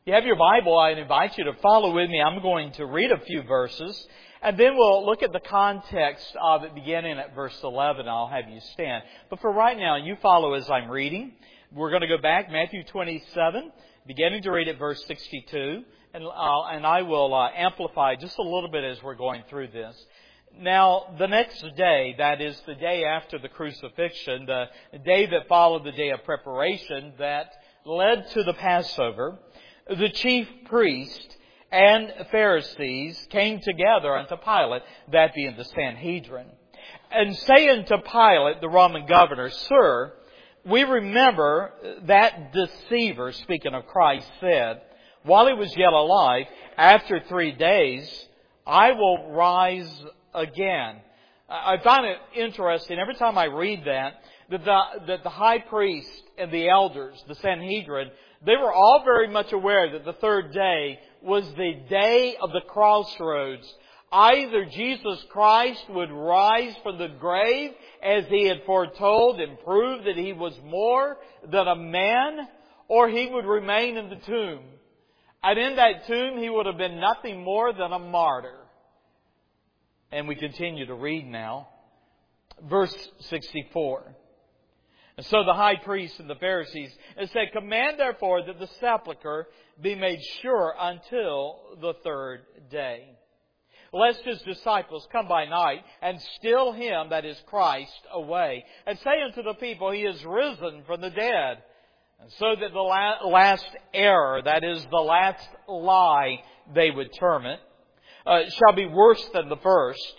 you have your Bible, I invite you to follow with me. I'm going to read a few verses, and then we'll look at the context of it beginning at verse 11. I'll have you stand. But for right now, you follow as I'm reading. We're going to go back, Matthew 27, beginning to read at verse 62, and I will amplify just a little bit as we're going through this. Now, the next day, that is the day after the crucifixion, the day that followed the day of preparation that led to the Passover, the chief priest and Pharisees came together unto Pilate, that being the Sanhedrin, and saying to Pilate, the Roman governor, Sir, we remember that deceiver, speaking of Christ, said, while he was yet alive, after 3 days, I will rise again. I find it interesting every time I read that the high priest and the elders, the Sanhedrin, they were all very much aware that the third day was the day of the crossroads. Either Jesus Christ would rise from the grave as He had foretold and prove that He was more than a man, or He would remain in the tomb. And in that tomb He would have been nothing more than a martyr. And we continue to read now. Verse 64. And so the high priest and the Pharisees said, Command therefore that the sepulchre be made sure until the third day, lest His disciples come by night and steal Him, that is Christ, away, and say unto the people, He is risen from the dead. And so that the last error, that is the last lie, they would term it, shall be worse than the first.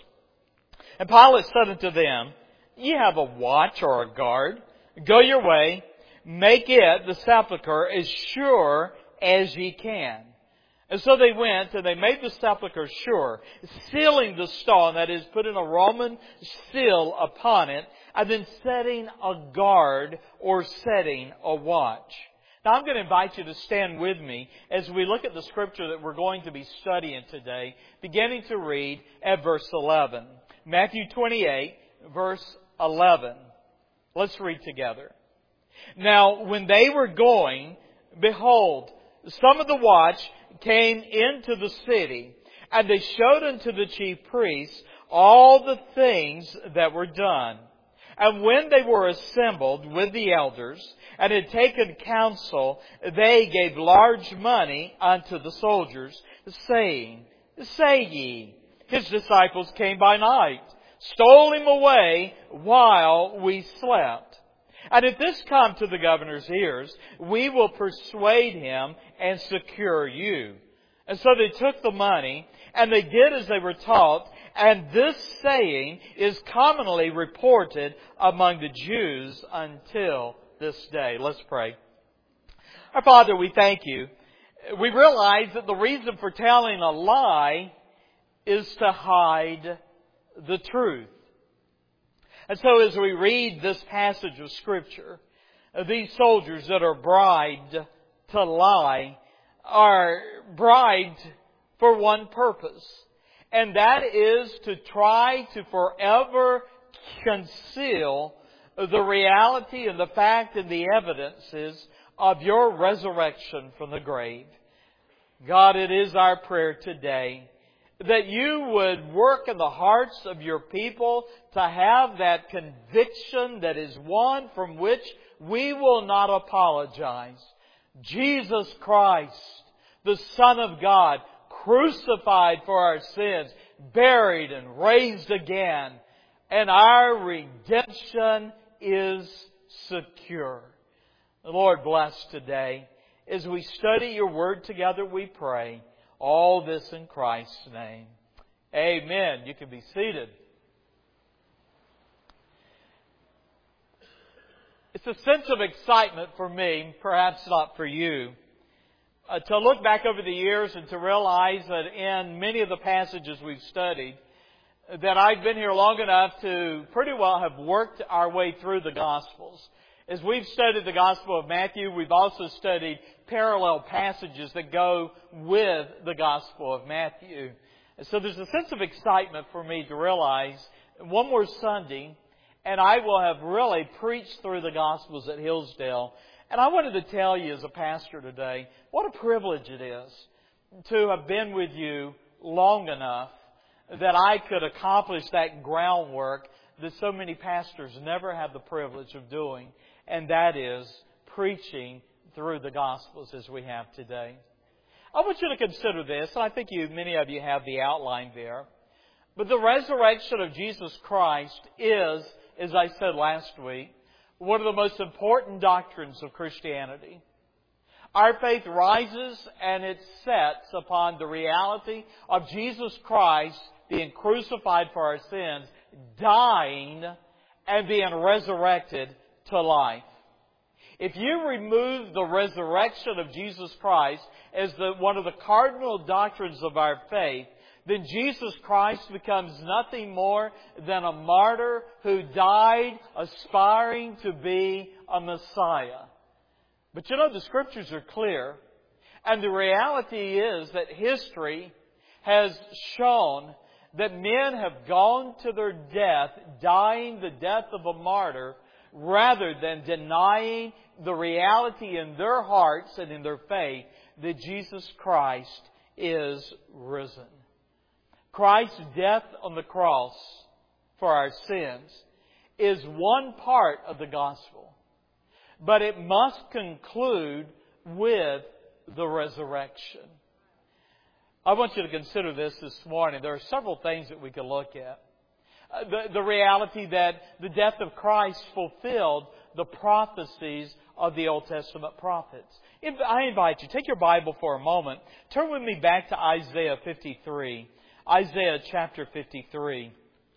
And Pilate said unto them, Ye have a watch or a guard. Go your way, make it, the sepulchre, as sure as ye can. And so they went, and they made the sepulchre sure, sealing the stone, that is, putting a Roman seal upon it, and then setting a guard or setting a watch. Now I'm going to invite you to stand with me as we look at the scripture that we're going to be studying today, beginning to read at verse 11. Matthew 28, verse 11. Let's read together. Now, when they were going, behold, some of the watch came into the city, and they showed unto the chief priests all the things that were done. And when they were assembled with the elders, and had taken counsel, they gave large money unto the soldiers, saying, Say ye, His disciples came by night, stole Him away while we slept. And if this come to the governor's ears, we will persuade him and secure you. And so they took the money, and they did as they were taught, and this saying is commonly reported among the Jews until this day. Let's pray. Our Father, we thank You. We realize that the reason for telling a lie is to hide the truth. And so as we read this passage of Scripture, these soldiers that are bribed to lie are bribed for one purpose. And that is to try to forever conceal the reality and the fact and the evidences of Your resurrection from the grave. God, it is our prayer today that You would work in the hearts of Your people to have that conviction that is one from which we will not apologize. Jesus Christ, the Son of God, crucified for our sins, buried and raised again, and our redemption is secure. The Lord bless today. As we study Your Word together, we pray. All this in Christ's name. Amen. You can be seated. It's a sense of excitement for me, perhaps not for you, to look back over the years and to realize that in many of the passages we've studied, that I've been here long enough to pretty well have worked our way through the Gospels. As we've studied the Gospel of Matthew, we've also studied parallel passages that go with the Gospel of Matthew. And so there's a sense of excitement for me to realize one more Sunday, and I will have really preached through the Gospels at Hillsdale. And I wanted to tell you as a pastor today, what a privilege it is to have been with you long enough that I could accomplish that groundwork that so many pastors never have the privilege of doing, and that is preaching through the Gospels as we have today. I want you to consider this, and I think many of you have the outline there. But the resurrection of Jesus Christ is, as I said last week, one of the most important doctrines of Christianity. Our faith rises and it sets upon the reality of Jesus Christ being crucified for our sins, dying, and being resurrected to life. If you remove the resurrection of Jesus Christ as one of the cardinal doctrines of our faith, then Jesus Christ becomes nothing more than a martyr who died aspiring to be a Messiah. But the Scriptures are clear, and the reality is that history has shown that men have gone to their death, dying the death of a martyr, rather than denying the reality in their hearts and in their faith that Jesus Christ is risen. Christ's death on the cross for our sins is one part of the gospel, but it must conclude with the resurrection. I want you to consider this morning. There are several things that we could look at. The reality that the death of Christ fulfilled the prophecies of the Old Testament prophets. I invite you, take your Bible for a moment. Turn with me back to Isaiah 53. Isaiah chapter 53.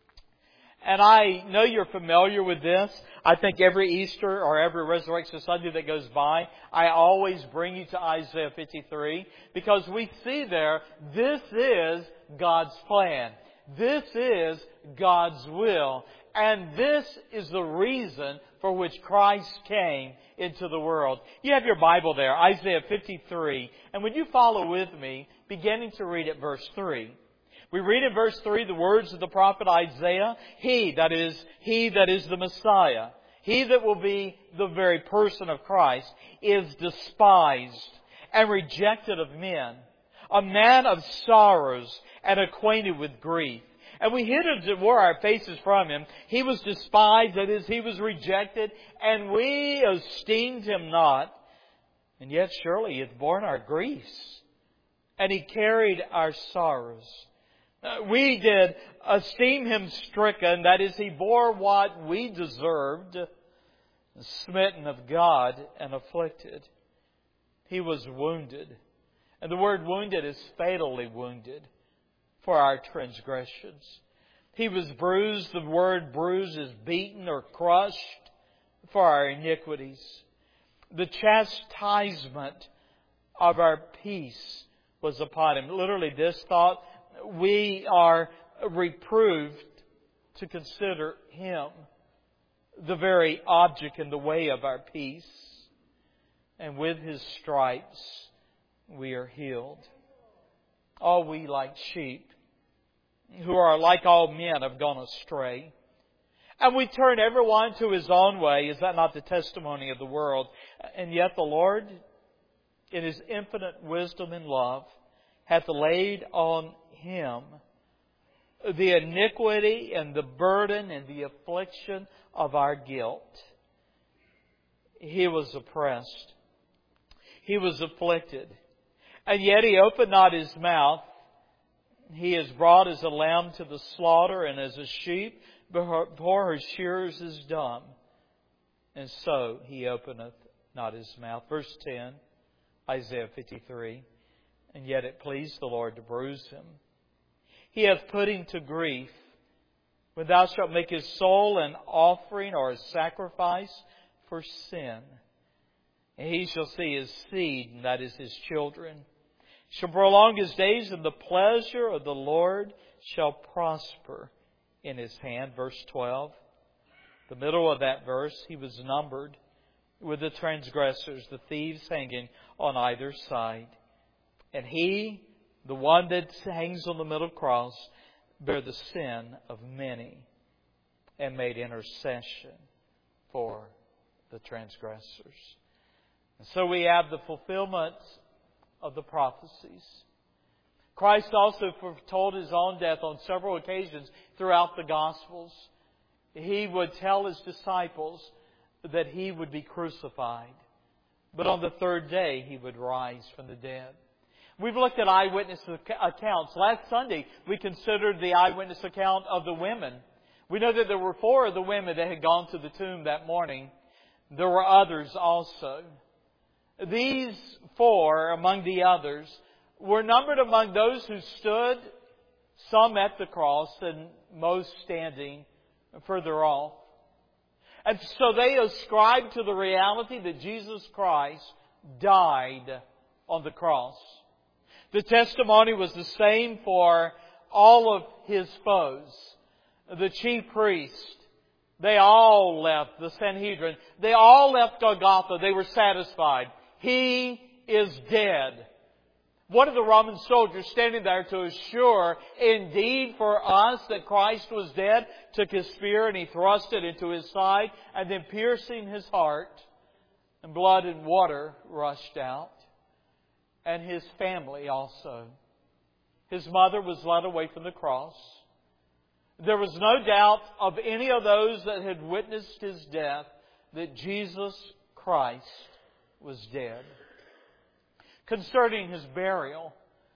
And I know you're familiar with this. I think every Easter or every Resurrection Sunday that goes by, I always bring you to Isaiah 53 because we see there, this is God's plan. This is God's will. And this is the reason for which Christ came into the world. You have your Bible there, Isaiah 53. And would you follow with me, beginning to read at verse 3. We read in verse 3 the words of the prophet Isaiah. He that is the Messiah, He that will be the very person of Christ, is despised and rejected of men, a man of sorrows and acquainted with grief. And we hid as it were our faces from Him. He was despised, that is, He was rejected, and we esteemed Him not. And yet surely He hath borne our griefs, and He carried our sorrows. We did esteem Him stricken, that is, He bore what we deserved, smitten of God and afflicted. He was wounded. And the word wounded is fatally wounded for our transgressions. He was bruised. The word bruised is beaten or crushed for our iniquities. The chastisement of our peace was upon Him. Literally this thought, we are reproved to consider Him the very object and the way of our peace. And with His stripes we are healed. All we like sheep, who are like all men, have gone astray. And we turn everyone to his own way. Is that not the testimony of the world? And yet the Lord, in His infinite wisdom and love, hath laid on Him the iniquity and the burden and the affliction of our guilt. He was oppressed. He was afflicted. And yet He opened not His mouth. He is brought as a lamb to the slaughter, and as a sheep before her shearers is dumb. And so He openeth not His mouth. Verse 10, Isaiah 53. And yet it pleased the Lord to bruise Him. He hath put Him to grief. When thou shalt make His soul an offering or a sacrifice for sin, and He shall see His seed, and that is His children, shall prolong His days, and the pleasure of the Lord shall prosper in His hand. Verse 12. The middle of that verse, He was numbered with the transgressors, the thieves hanging on either side. And He, the one that hangs on the middle cross, bare the sin of many and made intercession for the transgressors. And so we have the fulfillment of the prophecies. Christ also foretold His own death on several occasions throughout the Gospels. He would tell His disciples that He would be crucified, but on the third day He would rise from the dead. We've looked at eyewitness accounts. Last Sunday we considered the eyewitness account of the women. We know that there were 4 of the women that had gone to the tomb that morning. There were others also. These 4, among the others, were numbered among those who stood, some at the cross and most standing further off. And so they ascribed to the reality that Jesus Christ died on the cross. The testimony was the same for all of His foes. The chief priests, they all left the Sanhedrin. They all left Golgotha. They were satisfied. He is dead. One of the Roman soldiers standing there to assure indeed for us that Christ was dead took his spear and he thrust it into His side, and then piercing His heart, and blood and water rushed out. And His family also. His mother was led away from the cross. There was no doubt of any of those that had witnessed His death that Jesus Christ was dead. Concerning His burial,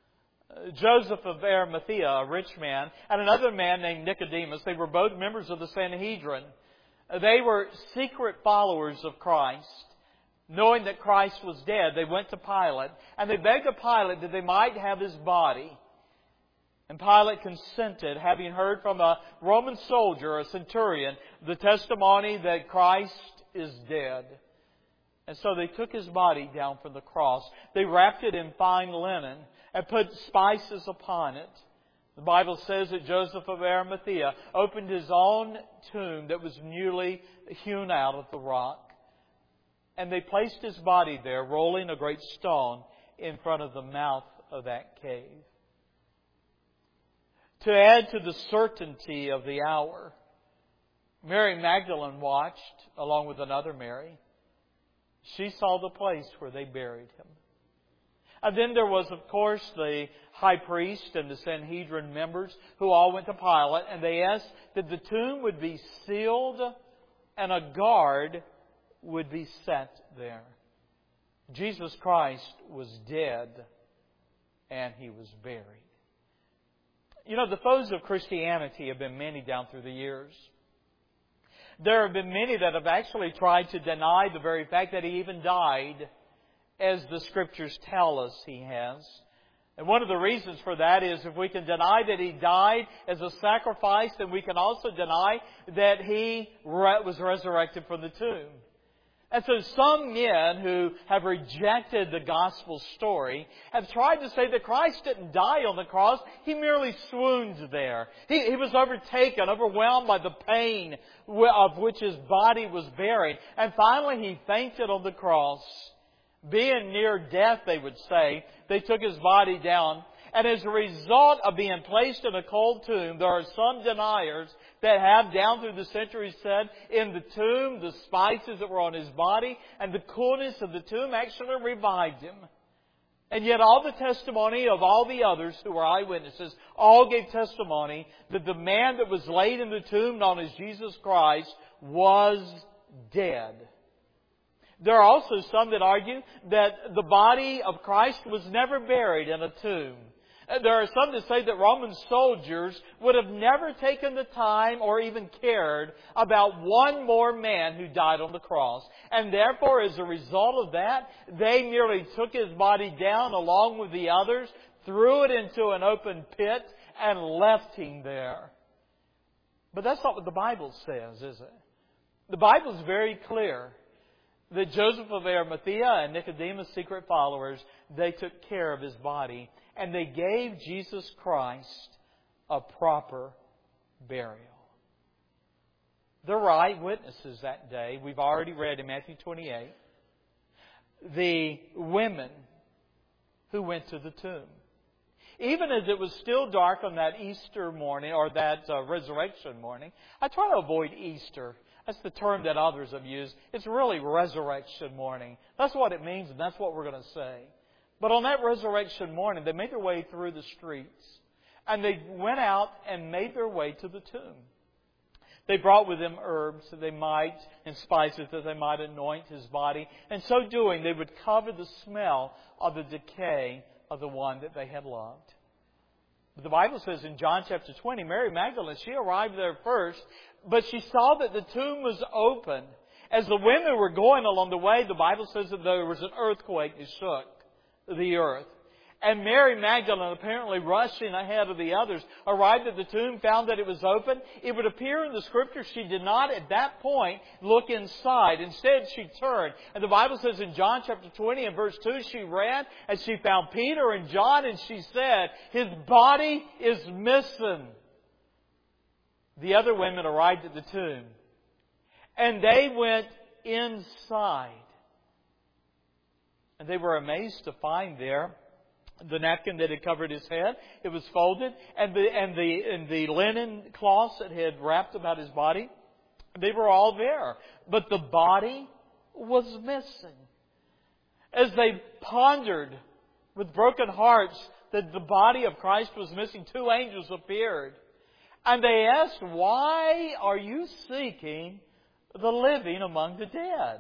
Joseph of Arimathea, a rich man, and another man named Nicodemus, they were both members of the Sanhedrin. They were secret followers of Christ. Knowing that Christ was dead, they went to Pilate, and they begged of Pilate that they might have His body. And Pilate consented, having heard from a Roman soldier, a centurion, the testimony that Christ is dead. And so they took His body down from the cross. They wrapped it in fine linen and put spices upon it. The Bible says that Joseph of Arimathea opened his own tomb that was newly hewn out of the rock. And they placed His body there, rolling a great stone in front of the mouth of that cave. To add to the certainty of the hour, Mary Magdalene watched, along with another Mary. She saw the place where they buried Him. And then there was, of course, the high priest and the Sanhedrin members who all went to Pilate, and they asked that the tomb would be sealed and a guard would be set there. Jesus Christ was dead and He was buried. You know, the foes of Christianity have been many down through the years. There have been many that have actually tried to deny the very fact that He even died, as the Scriptures tell us He has. And one of the reasons for that is if we can deny that He died as a sacrifice, then we can also deny that He was resurrected from the tomb. And so some men who have rejected the gospel story have tried to say that Christ didn't die on the cross. He merely swooned there. He was overtaken, overwhelmed by the pain of which His body was buried. And finally He fainted on the cross. Being near death, they would say, they took His body down. And as a result of being placed in a cold tomb, there are some deniers that have down through the centuries said in the tomb, the spices that were on His body and the coolness of the tomb actually revived Him. And yet all the testimony of all the others who were eyewitnesses all gave testimony that the man that was laid in the tomb known as Jesus Christ was dead. There are also some that argue that the body of Christ was never buried in a tomb. There are some that say that Roman soldiers would have never taken the time or even cared about one more man who died on the cross. And therefore, as a result of that, they merely took His body down along with the others, threw it into an open pit, and left Him there. But that's not what the Bible says, is it? The Bible is very clear that Joseph of Arimathea and Nicodemus' secret followers, they took care of His body. And they gave Jesus Christ a proper burial. There were eyewitnesses that day. We've already read in Matthew 28. The women who went to the tomb. Even as it was still dark on that Easter morning, or that resurrection morning. I try to avoid Easter. That's the term that others have used. It's really resurrection morning. That's what it means, and that's what we're going to say. But on that resurrection morning, they made their way through the streets. And they went out and made their way to the tomb. They brought with them herbs that they might, and spices that they might anoint His body. And so doing, they would cover the smell of the decay of the one that they had loved. But the Bible says in John chapter 20, Mary Magdalene, she arrived there first, but she saw that the tomb was open. As the women were going along the way, the Bible says that there was an earthquake that shook the earth. And Mary Magdalene, apparently rushing ahead of the others, arrived at the tomb, found that it was open. It would appear in the Scripture she did not at that point look inside. Instead, she turned. And the Bible says in John chapter 20 and verse 2, she ran and she found Peter and John and she said, "His body is missing." The other women arrived at the tomb. And they went inside. And they were amazed to find there the napkin that had covered His head. It was folded. And the linen cloths that had wrapped about His body. They were all there. But the body was missing. As they pondered with broken hearts that the body of Christ was missing, two angels appeared. And they asked, "Why are you seeking the living among the dead?"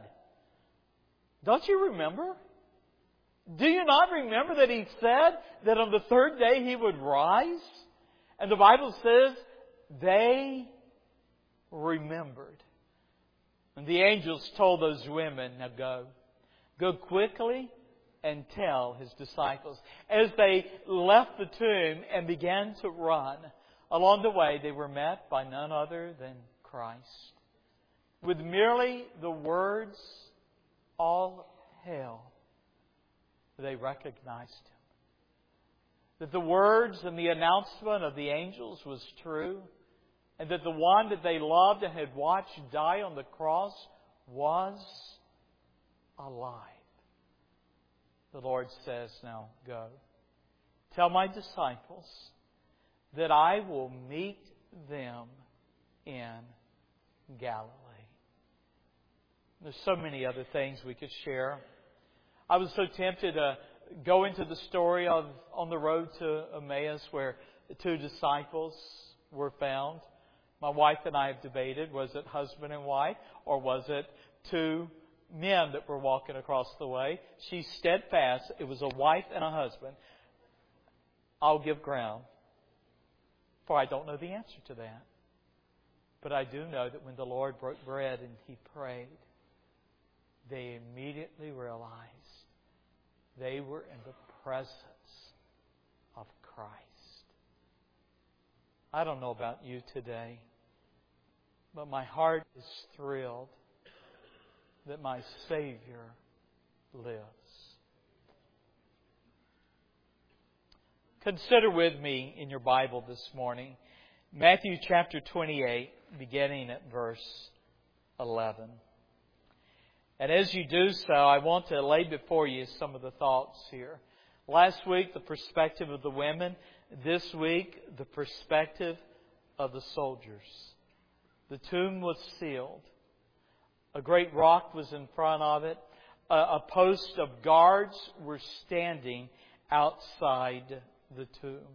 Don't you remember? Do you not remember that He said that on the third day He would rise? And the Bible says they remembered. And the angels told those women, "Now go. Go quickly and tell His disciples." As they left the tomb and began to run, along the way they were met by none other than Christ. With merely the words, "All hail," they recognized Him. That the words and the announcement of the angels was true. And that the one that they loved and had watched die on the cross was alive. The Lord says, "Now go. Tell my disciples that I will meet them in Galilee." There's so many other things we could share. I was so tempted to go into the story of on the road to Emmaus where the two disciples were found. My wife and I have debated, was it husband and wife or was it two men that were walking across the way? She's steadfast. It was a wife and a husband. I'll give ground, for I don't know the answer to that. But I do know that when the Lord broke bread and He prayed, they immediately realized they were in the presence of Christ. I don't know about you today, but my heart is thrilled that my Savior lives. Consider with me in your Bible this morning Matthew chapter 28, beginning at verse 11. And as you do so, I want to lay before you some of the thoughts here. Last week, the perspective of the women. This week, the perspective of the soldiers. The tomb was sealed. A great rock was in front of it. A post of guards were standing outside the tomb.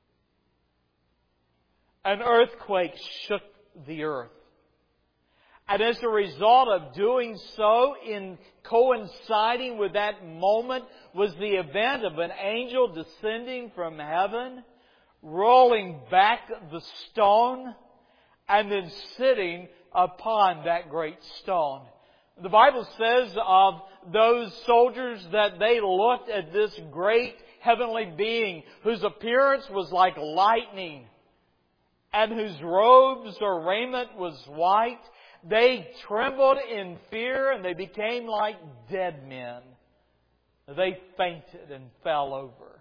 An earthquake shook the earth. And as a result of doing so, in coinciding with that moment, was the event of an angel descending from heaven, rolling back the stone, and then sitting upon that great stone. The Bible says of those soldiers that they looked at this great heavenly being whose appearance was like lightning and whose robes or raiment was white. They trembled in fear and they became like dead men. They fainted and fell over.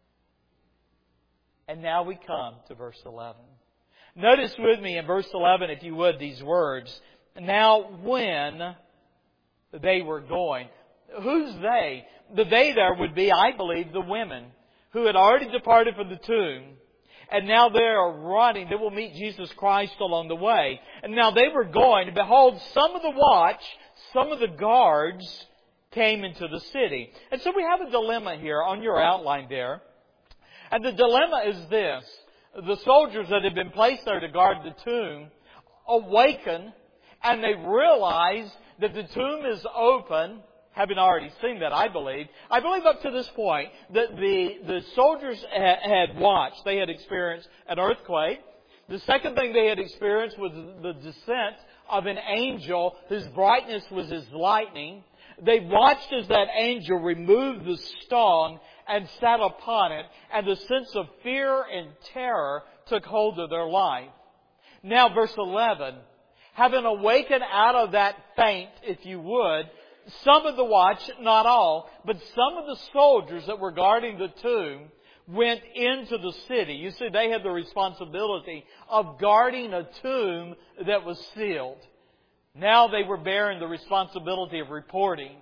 And now we come to verse 11. Notice with me in verse 11, if you would, these words. Now when they were going. Who's they? The they there would be, I believe, the women who had already departed from the tomb. and now they are running. They will meet Jesus Christ along the way. And now they were going, and behold, some of the watch, some of the guards came into the city. And so we have a dilemma here on your outline there. And the dilemma is this. The soldiers that had been placed there to guard the tomb awaken, and they realize that the tomb is open. Having already seen that, I believe. I believe up to this point that the soldiers had watched. They had experienced an earthquake. The second thing they had experienced was the descent of an angel whose brightness was as lightning. They watched as that angel removed the stone and sat upon it, and the sense of fear and terror took hold of their life. Now, verse 11. Having awakened out of that faint, if you would, some of the watch, not all, but some of the soldiers that were guarding the tomb went into the city. You see, they had the responsibility of guarding a tomb that was sealed. Now they were bearing the responsibility of reporting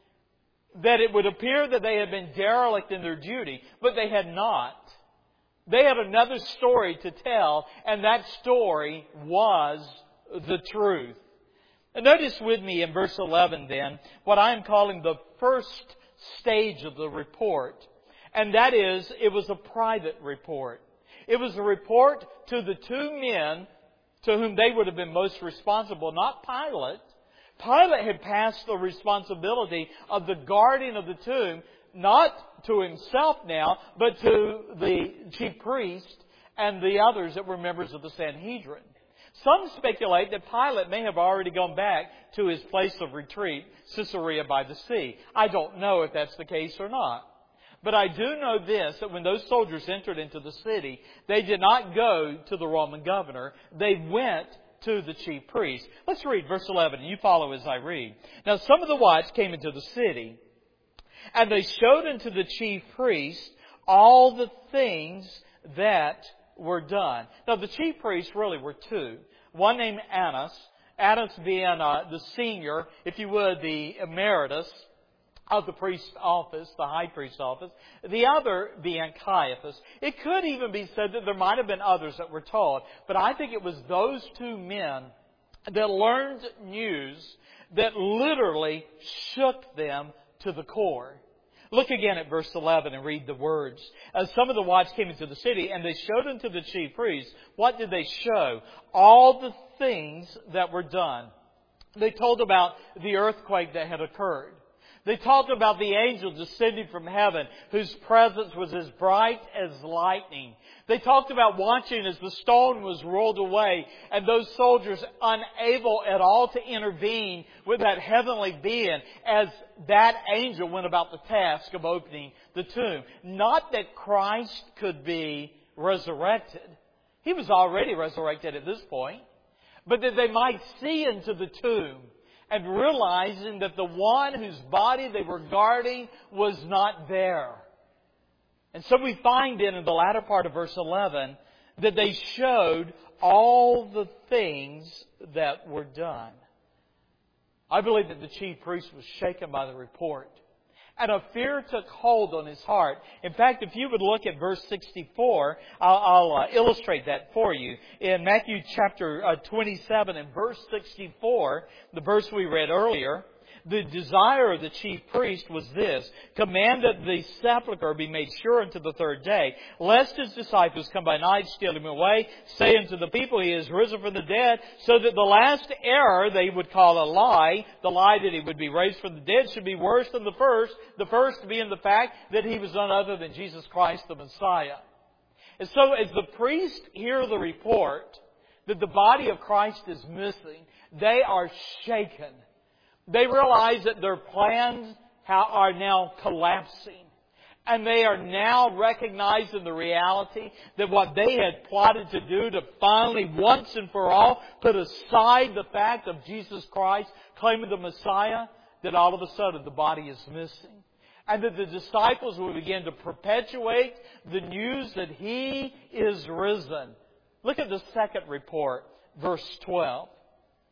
that it would appear that they had been derelict in their duty, but they had not. They had another story to tell, and that story was the truth. And notice with me in verse 11 then, what I am calling the first stage of the report. And that is, it was a private report. It was a report to the two men to whom they would have been most responsible, not Pilate. Pilate had passed the responsibility of the guarding of the tomb, not to himself now, but to the chief priest and the others that were members of the Sanhedrin. Some speculate that Pilate may have already gone back to his place of retreat, Caesarea by the sea. I don't know if that's the case or not. But I do know this, that when those soldiers entered into the city, they did not go to the Roman governor. They went to the chief priest. Let's read verse 11, and you follow as I read. Now some of the watch came into the city, and they showed unto the chief priest all the things that were done. Now the chief priests really were two. One named Annas. Annas being the senior, if you would, the emeritus of the priest's office, the high priest's office. The other being Caiaphas. It could even be said that there might have been others that were told. But I think it was those two men that learned news that literally shook them to the core. Look again at verse 11 and read the words. As some of the watch came into the city, and they showed unto the chief priests. What did they show? All the things that were done. They told about the earthquake that had occurred. They talked about the angel descending from heaven, whose presence was as bright as lightning. They talked about watching as the stone was rolled away, and those soldiers unable at all to intervene with that heavenly being as that angel went about the task of opening the tomb. Not that Christ could be resurrected. He was already resurrected at this point. But that they might see into the tomb, and realizing that the one whose body they were guarding was not there. And so we find in the latter part of verse 11 that they showed all the things that were done. I believe that the chief priest was shaken by the report, and a fear took hold on his heart. In fact, if you would look at verse 64, I'll illustrate that for you. In Matthew chapter 27 and verse 64, the verse we read earlier, the desire of the chief priest was this: command that the sepulchre be made sure unto the third day, lest his disciples come by night, steal him away, say unto the people, he is risen from the dead, so that the last error they would call a lie, the lie that he would be raised from the dead, should be worse than the first being the fact that he was none other than Jesus Christ the Messiah. And so as the priests hear the report that the body of Christ is missing, they are shaken. They realize that their plans are now collapsing. And they are now recognizing the reality that what they had plotted to do to finally, once and for all, put aside the fact of Jesus Christ claiming the Messiah, that all of a sudden the body is missing. And that the disciples will begin to perpetuate the news that He is risen. Look at the second report, verse 12.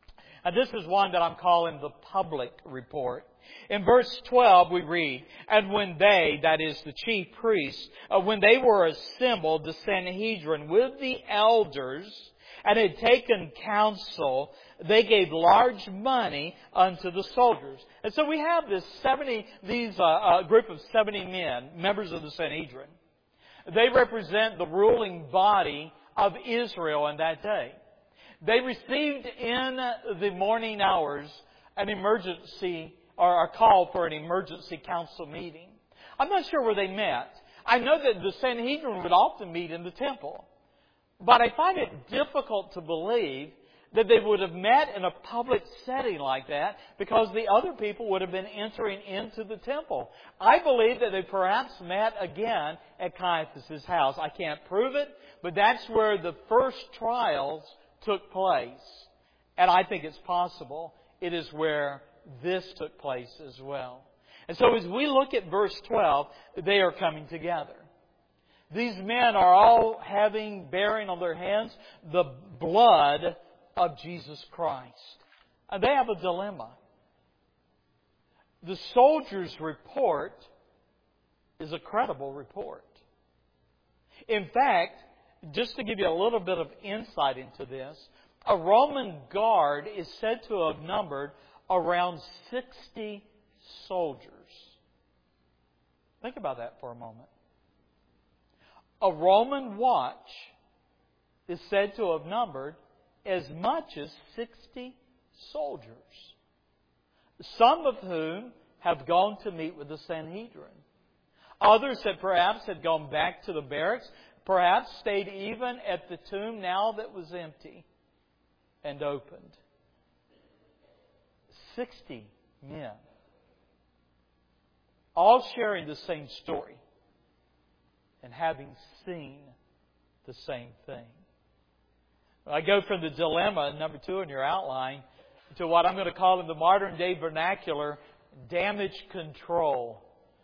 And this is one that I'm calling the public report. In verse 12 we read, "And when they," that is the chief priests, "when they were assembled, the Sanhedrin, with the elders, and had taken counsel, they gave large money unto the soldiers." And so we have these group of 70 men, members of the Sanhedrin. They represent the ruling body of Israel in that day. They received in the morning hours an emergency or a call for an emergency council meeting. I'm not sure where they met. I know that the Sanhedrin would often meet in the temple. But I find it difficult to believe that they would have met in a public setting like that because the other people would have been entering into the temple. I believe that they perhaps met again at Caiaphas' house. I can't prove it, but that's where the first trials took place. And I think it's possible it is where this took place as well. And so as we look at verse 12, they are coming together. These men are all bearing on their hands the blood of Jesus Christ. And they have a dilemma. The soldiers' report is a credible report. In fact, just to give you a little bit of insight into this, a Roman guard is said to have numbered around 60 soldiers. Think about that for a moment. A Roman watch is said to have numbered as much as 60 soldiers, some of whom have gone to meet with the Sanhedrin. Others that perhaps had gone back to the barracks, perhaps stayed even at the tomb now that was empty and opened. 60 men, all sharing the same story and having seen the same thing. I go from the dilemma, number 2 in your outline, to what I'm going to call in the modern day vernacular, damage control.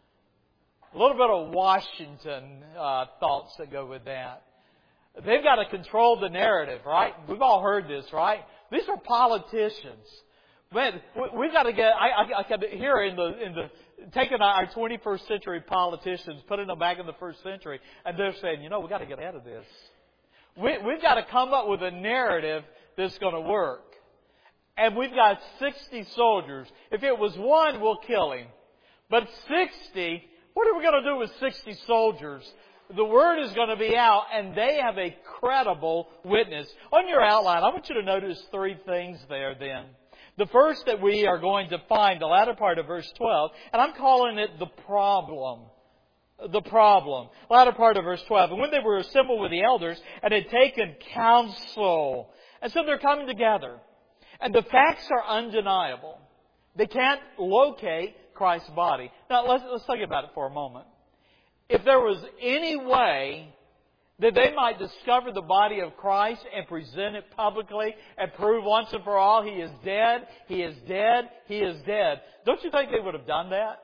A little bit of Washington thoughts that go with that. They've got to control the narrative, right? We've all heard this, right? These are politicians. Man, we've got to get. I can hear in the taking our 21st century politicians, putting them back in the first century, and they're saying, we've got to get ahead of this. We've got to come up with a narrative that's going to work. And we've got 60 soldiers. If it was one, we'll kill him. But 60, what are we going to do with 60 soldiers? The word is going to be out, and they have a credible witness. On your outline, I want you to notice 3 things there then. The first that we are going to find, the latter part of verse 12, and I'm calling it the problem. The problem. Latter part of verse 12. And when they were assembled with the elders and had taken counsel. And so they're coming together. And the facts are undeniable. They can't locate Christ's body. Now let's think about it for a moment. If there was any way that they might discover the body of Christ and present it publicly and prove once and for all He is dead, He is dead, He is dead, don't you think they would have done that?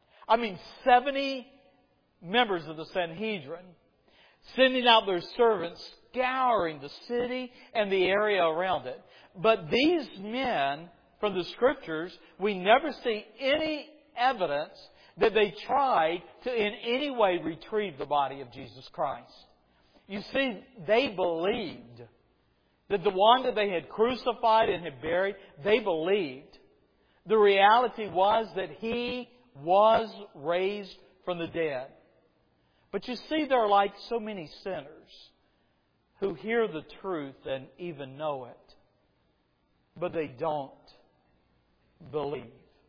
70 members of the Sanhedrin sending out their servants, scouring the city and the area around it. But these men, from the Scriptures, we never see any evidence that they tried to in any way retrieve the body of Jesus Christ. You see, they believed that the one that they had crucified and had buried, they believed. The reality was that He was raised from the dead. But you see, they're like so many sinners who hear the truth and even know it, but they don't believe.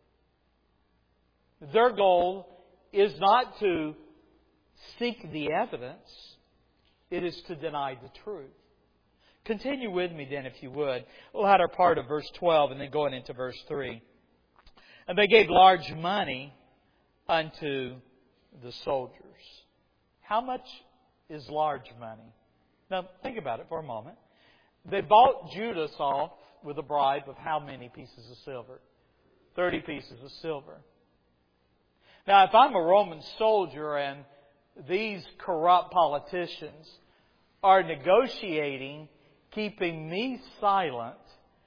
Their goal is not to seek the evidence, it is to deny the truth. Continue with me then, if you would. The latter part of verse 12 and then going into verse 3. And they gave large money unto the soldiers. How much is large money? Now, think about it for a moment. They bought Judas off with a bribe of how many pieces of silver? 30 pieces of silver. Now, if I'm a Roman soldier and these corrupt politicians are negotiating keeping me silent,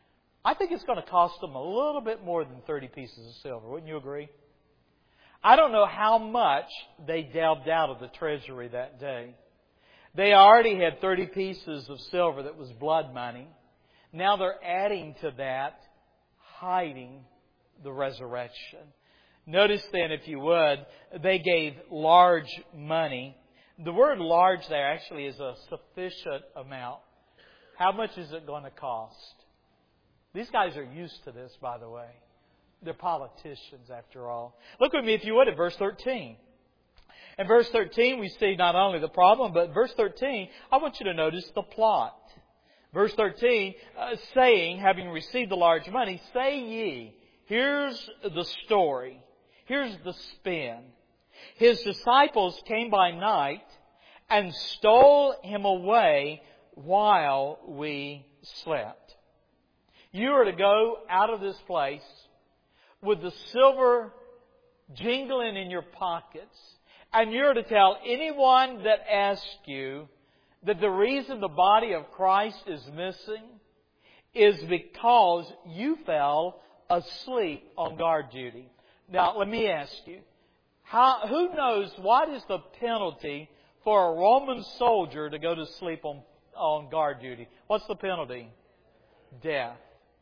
I think it's going to cost them a little bit more than 30 pieces of silver. Wouldn't you agree? I don't know how much they delved out of the treasury that day. They already had 30 pieces of silver that was blood money. Now they're adding to that, hiding the resurrection. Notice then, if you would, they gave large money. The word large there actually is a sufficient amount. How much is it going to cost? These guys are used to this, by the way. They're politicians, after all. Look with me, if you would, at verse 13. In verse 13, we see not only the problem, but verse 13, I want you to notice the plot. Verse 13, saying, having received the large money, say ye, here's the story. Here's the spin. His disciples came by night and stole Him away while we slept. You are to go out of this place with the silver jingling in your pockets, and you're to tell anyone that asks you that the reason the body of Christ is missing is because you fell asleep on guard duty. Now, let me ask you, who knows what is the penalty for a Roman soldier to go to sleep on guard duty? What's the penalty? Death.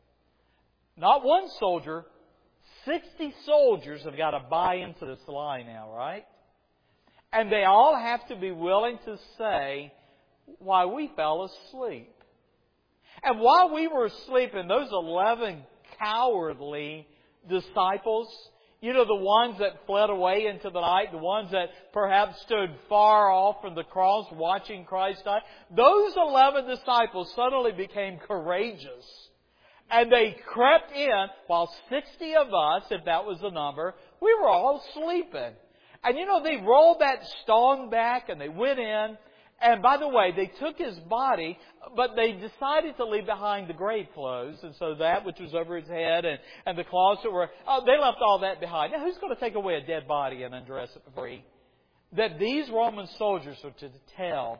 Not one soldier, 60 soldiers have got to buy into this lie now, right? And they all have to be willing to say, why, we fell asleep. And while we were asleep, those 11 cowardly disciples, you know, the ones that fled away into the night, the ones that perhaps stood far off from the cross watching Christ die, those 11 disciples suddenly became courageous. And they crept in, while 60 of us, if that was the number, we were all sleeping. And you know, they rolled that stone back and they went in. And by the way, they took His body, but they decided to leave behind the grave clothes. And so that which was over His head and the cloths that were, they left all that behind. Now, who's going to take away a dead body and undress it for free? That these Roman soldiers were to tell,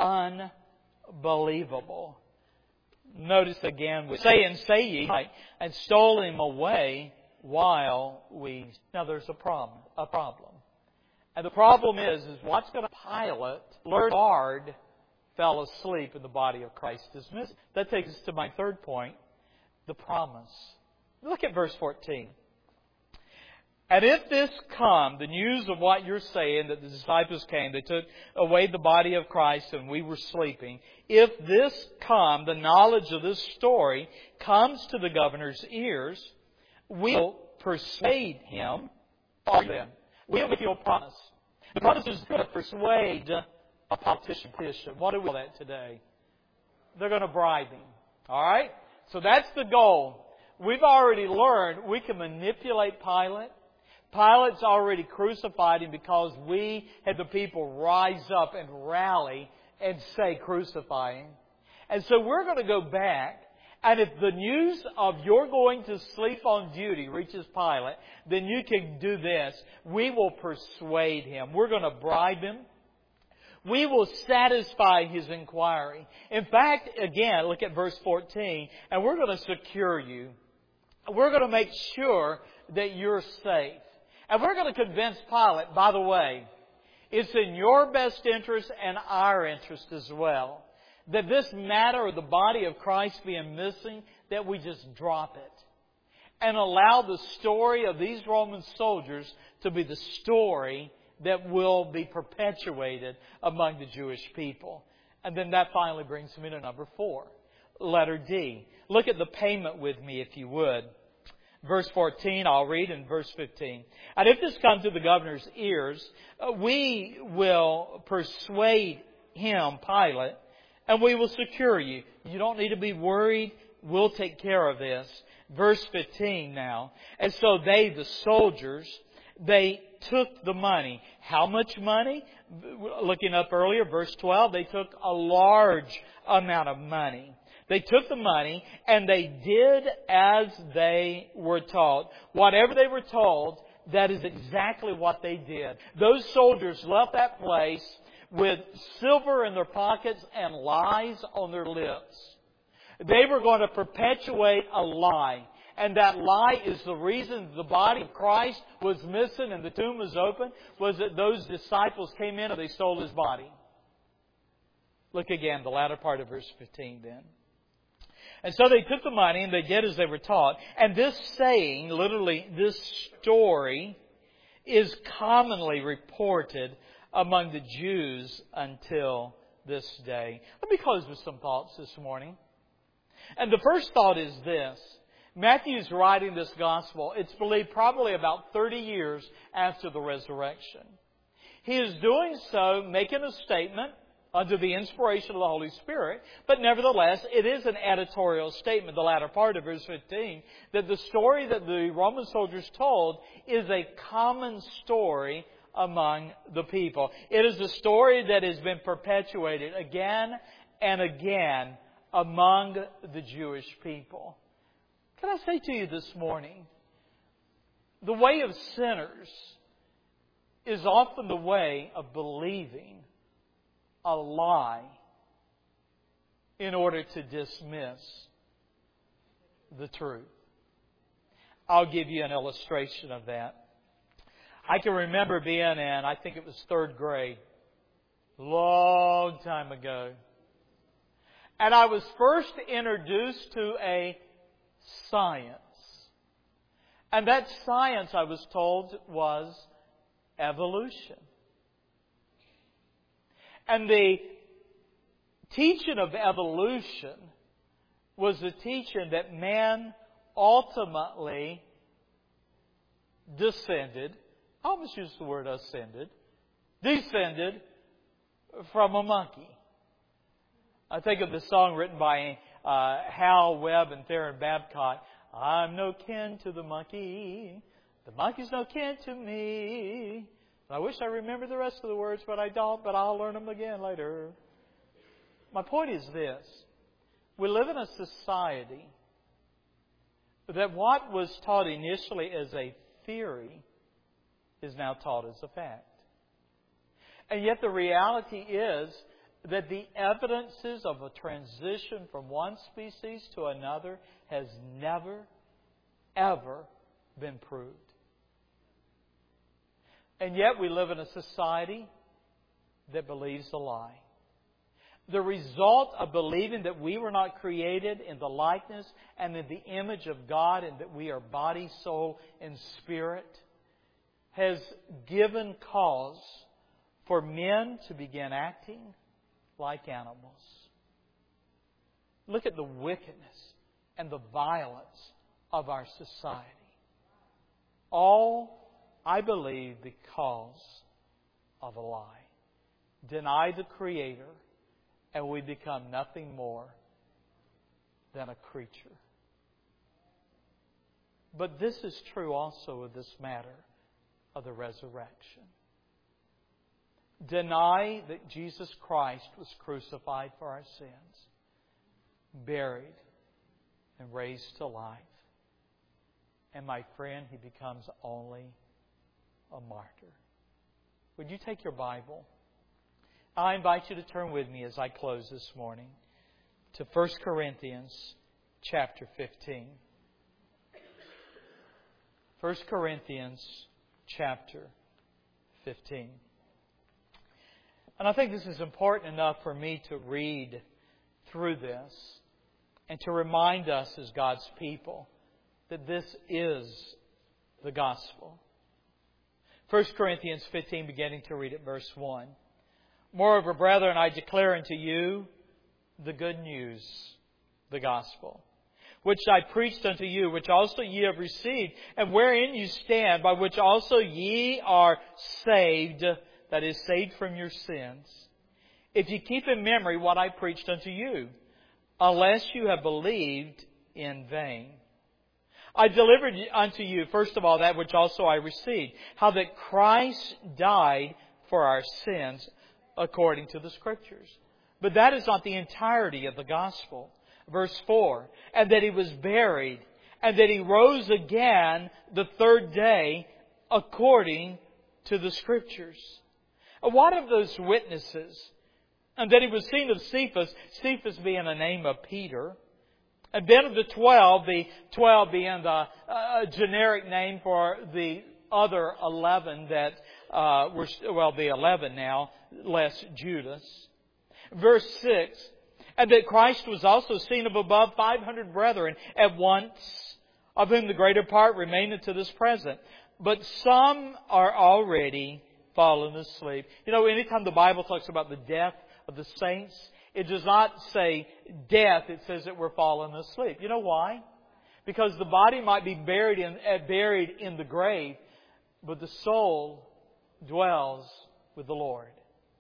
unbelievable. Notice again, we say ye, and stole Him away while we... Now there's a problem. And the problem is what's going to Pilate learn guard fell asleep and the body of Christ is missing. That takes us to my third point, the promise. Look at verse 14. And if this come, the news of what you're saying, that the disciples came, they took away the body of Christ and we were sleeping. If this come, the knowledge of this story comes to the governor's ears, we'll persuade him. We'll give you a promise. The promise is going to persuade a politician. What do we call that today? They're going to bribe him. All right? So that's the goal. We've already learned we can manipulate Pilate. Pilate's already crucified Him because we had the people rise up and rally and say, crucify Him. And so we're going to go back, and if the news of you're going to sleep on duty reaches Pilate, then you can do this. We will persuade him. We're going to bribe him. We will satisfy his inquiry. In fact, again, look at verse 14, and we're going to secure you. We're going to make sure that you're safe. And we're going to convince Pilate, by the way, it's in your best interest and our interest as well, that this matter of the body of Christ being missing, that we just drop it. And allow the story of these Roman soldiers to be the story that will be perpetuated among the Jewish people. And then that finally brings me to number 4. Letter D. Look at the payment with me, if you would. Verse 14, I'll read in verse 15. And if this comes to the governor's ears, we will persuade him, Pilate, and we will secure you. You don't need to be worried. We'll take care of this. Verse 15 now. And so they, the soldiers, they took the money. How much money? Looking up earlier, verse 12, they took a large amount of money. They took the money and they did as they were told. Whatever they were told, that is exactly what they did. Those soldiers left that place with silver in their pockets and lies on their lips. They were going to perpetuate a lie. And that lie is the reason the body of Christ was missing and the tomb was open, was that those disciples came in and they stole His body. Look again, the latter part of verse 15 then. And so they took the money and they did as they were taught. And this saying, literally this story, is commonly reported among the Jews until this day. Let me close with some thoughts this morning. And the first thought is this. Matthew's writing this gospel, it's believed probably about 30 years after the resurrection. He is doing so, making a statement under the inspiration of the Holy Spirit, but nevertheless, it is an editorial statement, the latter part of verse 15, that the story that the Roman soldiers told is a common story among the people. It is a story that has been perpetuated again and again among the Jewish people. Can I say to you this morning, the way of sinners is often the way of believing a lie in order to dismiss the truth. I'll give you an illustration of that. I can remember being in, I think it was 3rd grade, long time ago. And I was first introduced to a science. And that science, I was told, was evolution. And the teaching of evolution was the teaching that man ultimately descended, I almost use the word descended from a monkey. I think of the song written by Hal Webb and Theron Babcock, I'm no kin to the monkey's no kin to me. I wish I remembered the rest of the words, but I don't, but I'll learn them again later. My point is this. We live in a society that what was taught initially as a theory is now taught as a fact. And yet the reality is that the evidences of a transition from one species to another has never, ever been proved. And yet we live in a society that believes a lie. The result of believing that we were not created in the likeness and in the image of God and that we are body, soul, and spirit has given cause for men to begin acting like animals. Look at the wickedness and the violence of our society. All, I believe, because of a lie. Deny the Creator, and we become nothing more than a creature. But this is true also of this matter of the resurrection. Deny that Jesus Christ was crucified for our sins, buried, and raised to life. And my friend, he becomes only a martyr. Would you take your Bible? I invite you to turn with me as I close this morning to 1 Corinthians chapter 15. 1 Corinthians chapter 15. And I think this is important enough for me to read through this and to remind us as God's people that this is the gospel. 1 Corinthians 15, beginning to read at verse 1. Moreover, brethren, I declare unto you the good news, the gospel, which I preached unto you, which also ye have received, and wherein you stand, by which also ye are saved, that is, saved from your sins, if you keep in memory what I preached unto you, unless you have believed in vain. I delivered unto you, first of all, that which also I received, how that Christ died for our sins according to the Scriptures. But that is not the entirety of the gospel. Verse 4, and that He was buried, and that He rose again the third day according to the Scriptures. What of those witnesses? And that He was seen of Cephas, Cephas being a name of Peter, And then of the 12 being the generic name for the other 11 that the 11 now, less Judas. Verse 6, and that Christ was also seen of above 500 brethren at once, of whom the greater part remaineth to this present. But some are already fallen asleep. You know, anytime the Bible talks about the death of the saints, it does not say death, it says that we're fallen asleep. You know why? Because the body might be buried in the grave, but the soul dwells with the Lord.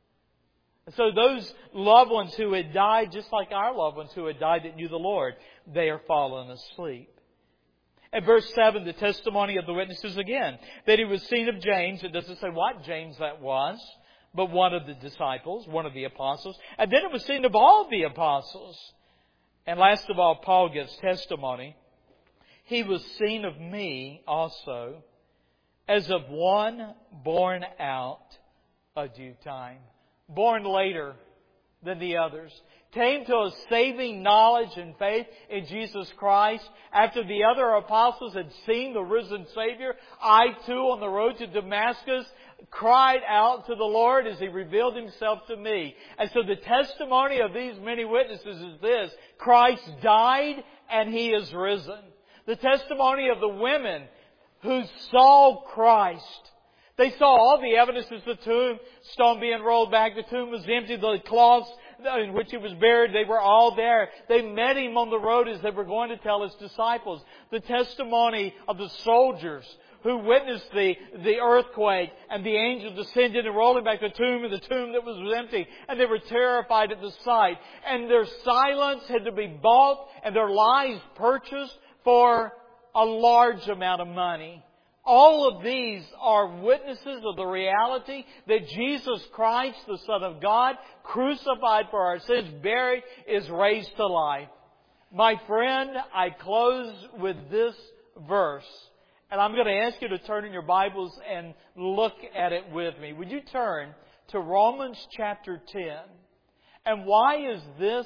And so those loved ones who had died, just like our loved ones who had died that knew the Lord, they are fallen asleep. At verse 7, the testimony of the witnesses again, that He was seen of James. It doesn't say what James that was, but one of the disciples, one of the apostles. And then it was seen of all the apostles. And last of all, Paul gives testimony. He was seen of me also, as of one born out a due time. Born later than the others. Came to a saving knowledge and faith in Jesus Christ. After the other apostles had seen the risen Savior, I too on the road to Damascus cried out to the Lord as He revealed Himself to me. And so the testimony of these many witnesses is this: Christ died and He is risen. The testimony of the women who saw Christ. They saw all the evidences, the tomb, stone being rolled back, the tomb was empty, the cloths in which He was buried, they were all there. They met Him on the road as they were going to tell His disciples. The testimony of the soldiers who witnessed the earthquake and the angel descended and rolling back the tomb, and the tomb that was empty, and they were terrified at the sight. And their silence had to be bought and their lives purchased for a large amount of money. All of these are witnesses of the reality that Jesus Christ, the Son of God, crucified for our sins, buried, is raised to life. My friend, I close with this verse. And I'm going to ask you to turn in your Bibles and look at it with me. Would you turn to Romans chapter 10? And why is this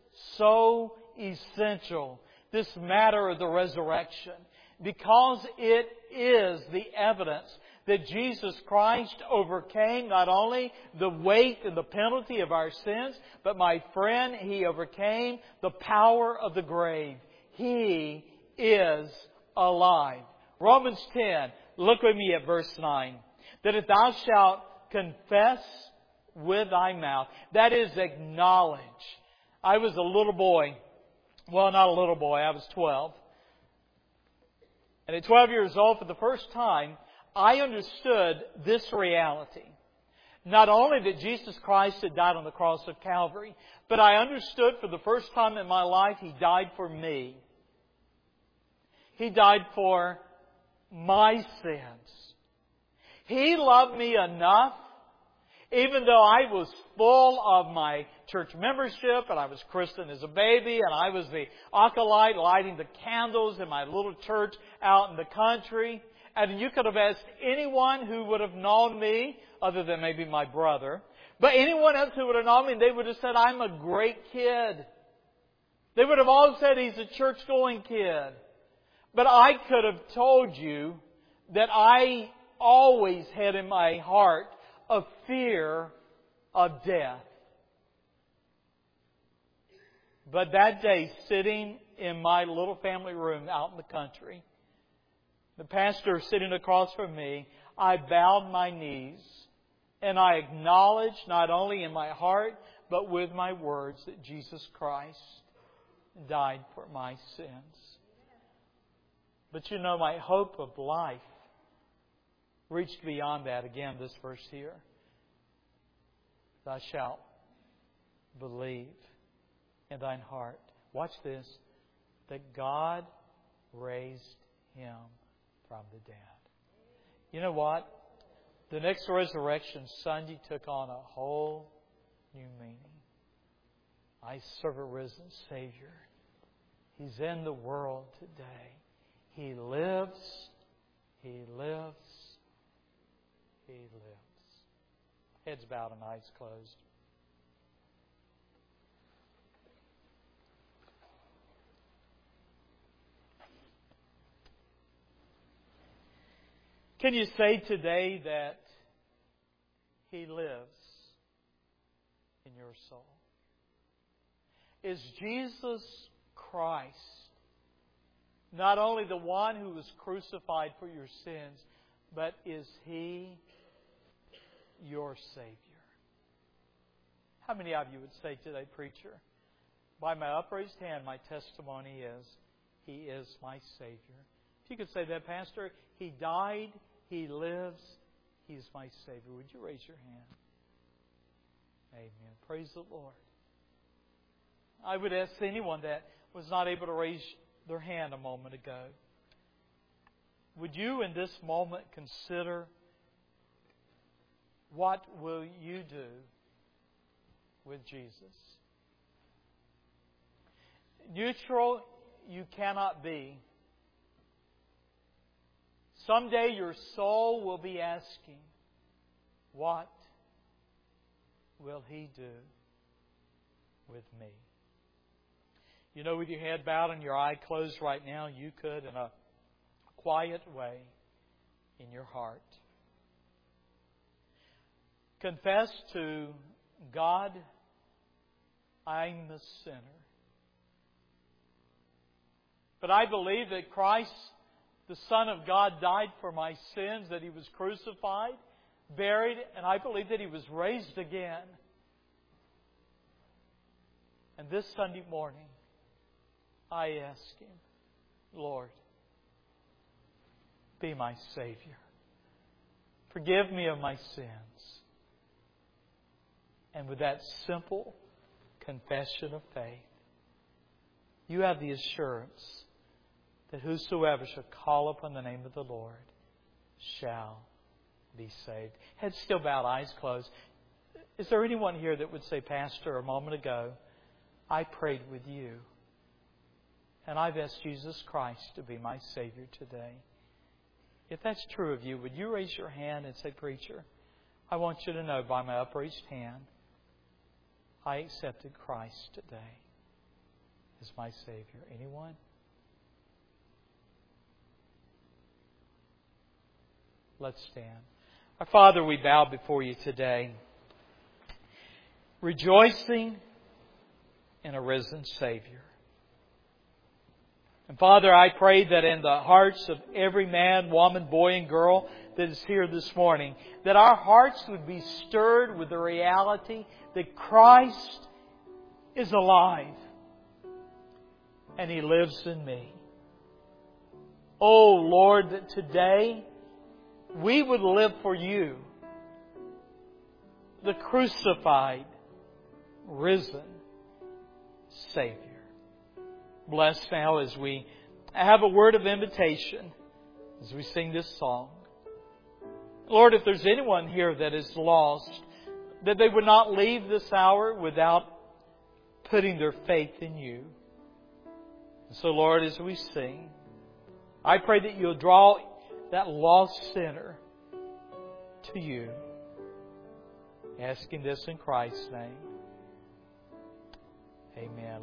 so essential, this matter of the resurrection? Because it is the evidence that Jesus Christ overcame not only the weight and the penalty of our sins, but my friend, He overcame the power of the grave. He is alive. Romans 10, look with me at verse 9. That if thou shalt confess with thy mouth, that is acknowledge. I was a little boy. Well, not a little boy, I was 12. And at 12 years old, for the first time, I understood this reality. Not only that Jesus Christ had died on the cross of Calvary, but I understood for the first time in my life, He died for me. He died for my sins. He loved me enough, even though I was full of my church membership and I was christened as a baby and I was the acolyte lighting the candles in my little church out in the country. And you could have asked anyone who would have known me, other than maybe my brother, but anyone else who would have known me, they would have said, I'm a great kid. They would have all said he's a church-going kid. But I could have told you that I always had in my heart a fear of death. But that day, sitting in my little family room out in the country, the pastor sitting across from me, I bowed my knees and I acknowledged not only in my heart, but with my words that Jesus Christ died for my sins. But you know, my hope of life reached beyond that. Again, this verse here. Thou shalt believe in thine heart. Watch this. That God raised Him from the dead. You know what? The next resurrection Sunday took on a whole new meaning. I serve a risen Savior. He's in the world today. He lives. He lives. He lives. Heads bowed and eyes closed. Can you say today that He lives in your soul? Is Jesus Christ not only the one who was crucified for your sins, but is He your Savior? How many of you would say today, preacher, by my upraised hand, my testimony is, He is my Savior? If you could say that, Pastor, He died, He lives, He is my Savior. Would you raise your hand? Amen. Praise the Lord. I would ask anyone that was not able to raise their hand a moment ago, would you in this moment consider what will you do with Jesus? Neutral you cannot be. Someday your soul will be asking, what will He do with me? You know, with your head bowed and your eye closed right now, you could, in a quiet way, in your heart, confess to God, I'm the sinner. But I believe that Christ, the Son of God, died for my sins, that He was crucified, buried, and I believe that He was raised again. And this Sunday morning, I ask Him, Lord, be my Savior. Forgive me of my sins. And with that simple confession of faith, you have the assurance that whosoever shall call upon the name of the Lord shall be saved. Head still bowed, eyes closed. Is there anyone here that would say, Pastor, a moment ago, I prayed with you, and I've asked Jesus Christ to be my Savior today? If that's true of you, would you raise your hand and say, Preacher, I want you to know by my upraised hand, I accepted Christ today as my Savior. Anyone? Let's stand. Our Father, we bow before You today, rejoicing in a risen Savior. And Father, I pray that in the hearts of every man, woman, boy, and girl that is here this morning, that our hearts would be stirred with the reality that Christ is alive and He lives in me. Oh Lord, that today we would live for You, the crucified, risen Savior. Bless now as we have a word of invitation as we sing this song. Lord, if there's anyone here that is lost, that they would not leave this hour without putting their faith in You. And so, Lord, as we sing, I pray that You'll draw that lost sinner to You. Asking this in Christ's name. Amen.